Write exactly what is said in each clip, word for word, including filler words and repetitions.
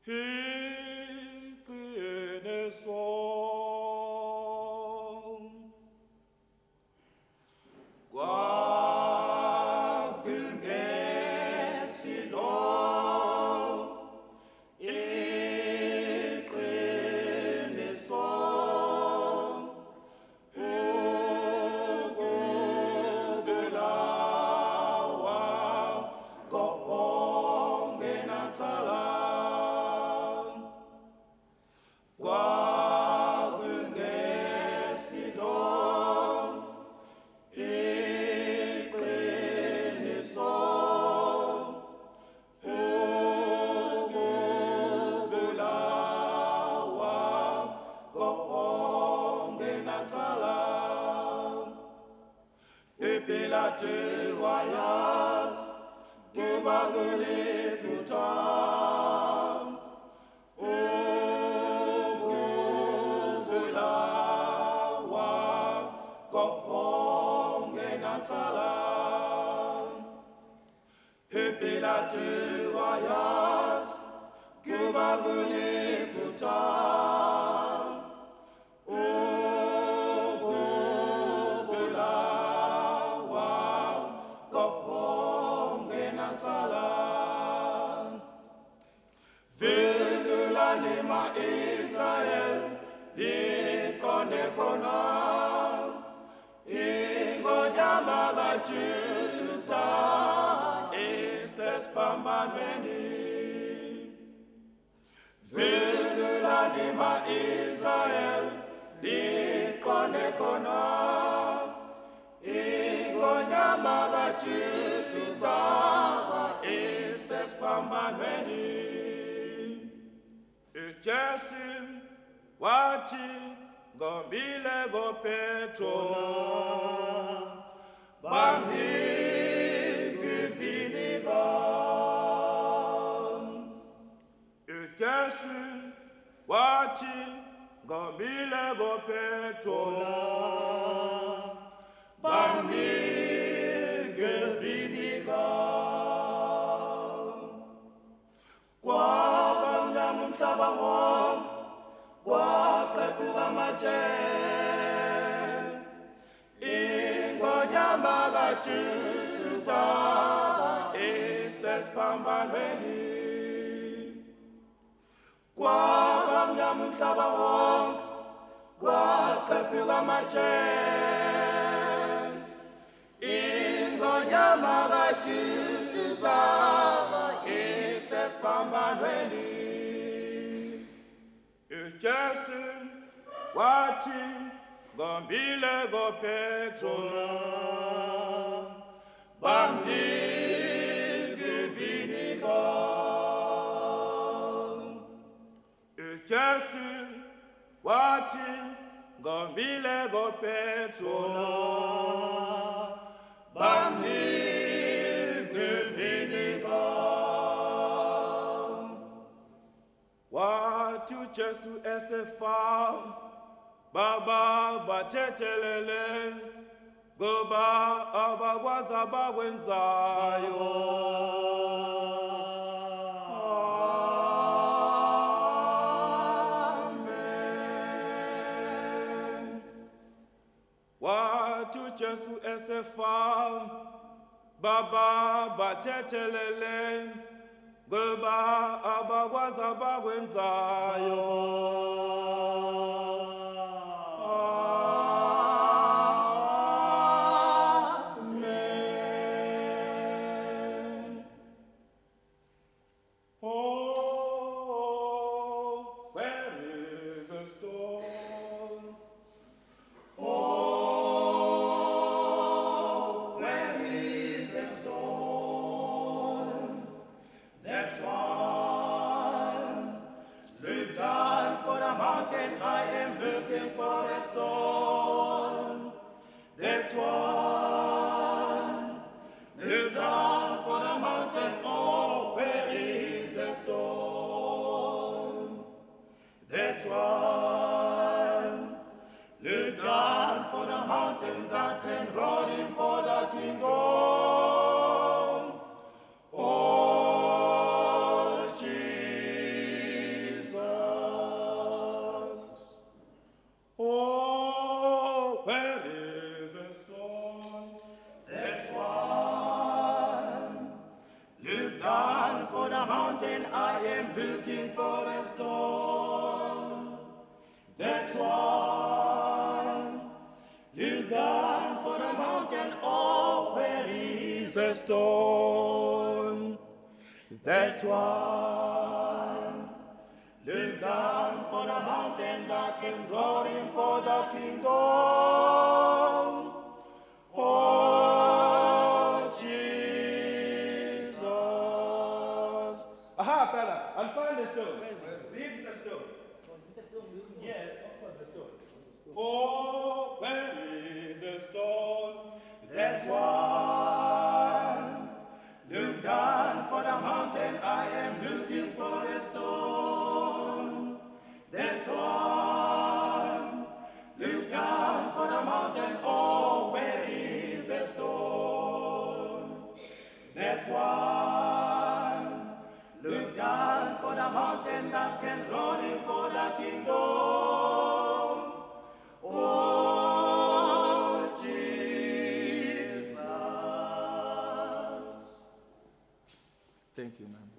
Oh, Jesus. I am looking for a stone. That one you done for the mountain, oh, where is a stone? That one you done for the mountain that can draw him for the kingdom. Oh, Jesus. Aha, fella, I'll find the stone. This is the stone. Yes, of course, the stone. Oh, where is the stone? That one. Look down for the mountain, I am looking for the stone. That one. Look down for the mountain, oh, where is the stone? That one. Look down for the mountain that can run him for the kingdom. Oh, Jesus. Thank you, ma'am.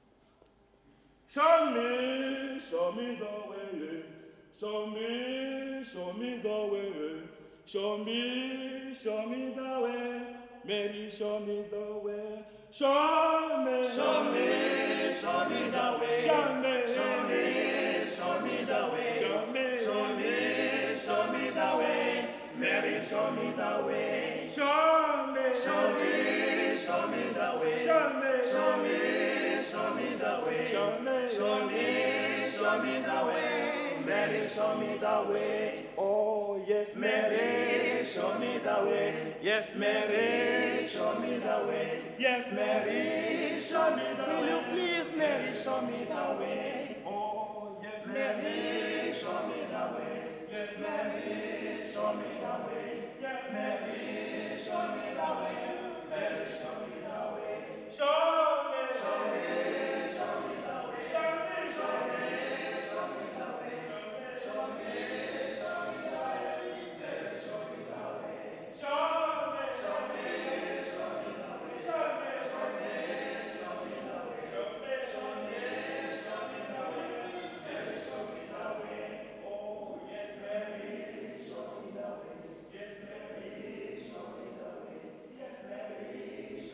Show me, show me the way. Show me, show me the way. Show me, show me the way. Mary, show me the way. Show me, show me, show me the way. Show me, show me, show me the way. Show me, show me, show me the way. Mary, show me the way. Show me, show me, show me the way. Show me, show me, show me the way. Show me, show me, show me the way. Mary, show me the way. Oh, yes, Mary, show me the way. Yes, Mary, show me the way. Yes, Mary, show me the way. Will you please, Mary, show me the way? Oh, yes, Mary, show me the way. Yes, Mary, show me the way. Yes, Mary, show me the way. Mary, show me the way. Show me, show me, show me the way. Show me, show me, show me the way. Show me, show me the way. Mary, show me the way. Show me, show me, show me the way. Show me, show me, show me the way. Show me, show me, show me the way. Mary, show me the way. Oh, yes, Mary, show me the way. Yes, Mary, show me the way. Yes, Mary,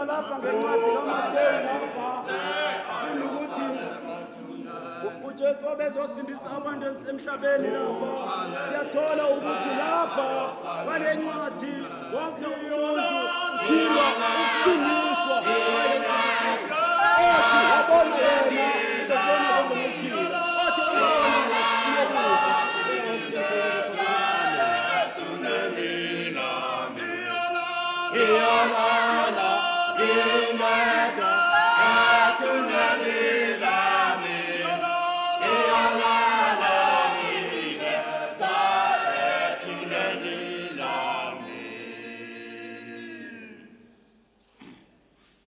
lapha ngencwadi kaMateyu lapha funa ukuthi uJesu obezosindisa abantu emhlabeni lapha siyathola ukuthi lapha kwale ncwadi wonke umuntu udinga ukusindiswa ethi wabona yena